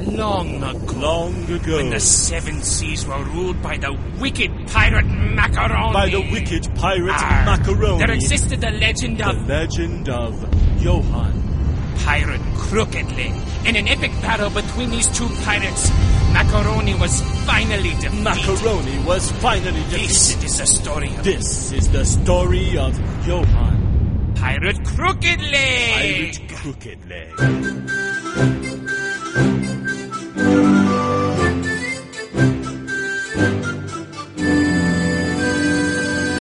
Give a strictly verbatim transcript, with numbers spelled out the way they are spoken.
long ago. Long ago. When the seven seas were ruled by the wicked pirate Macaroni. By the wicked pirate Arr, Macaroni. There existed the legend The of... legend of Johann. Pirate Crooked Leg. In an epic battle between these two pirates, Macaroni was finally defeated. Macaroni was finally defeated. This is the story of... This is the story of Johann. Pirate Crooked Leg. Pirate Crooked Leg.